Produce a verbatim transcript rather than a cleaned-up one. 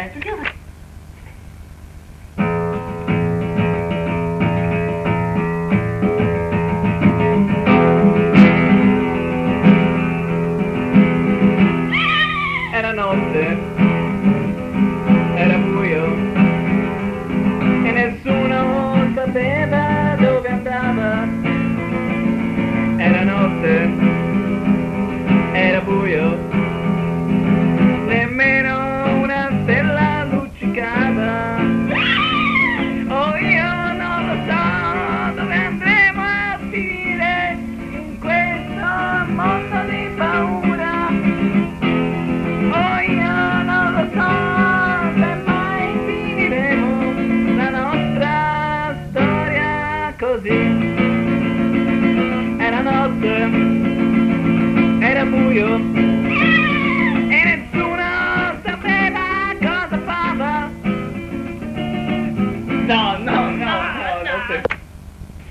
dai, giochiamo. Era notte, era buio e nessuno sapeva dove andava. Era notte, era buio, nemmeno una stella luccicava. Oh, io non lo so dove andremo a finire in questo mondo di paura. Oh, io non lo so se mai finiremo la nostra storia così. Era notte, era buio e nessuno sapeva cosa fava. No, no, no.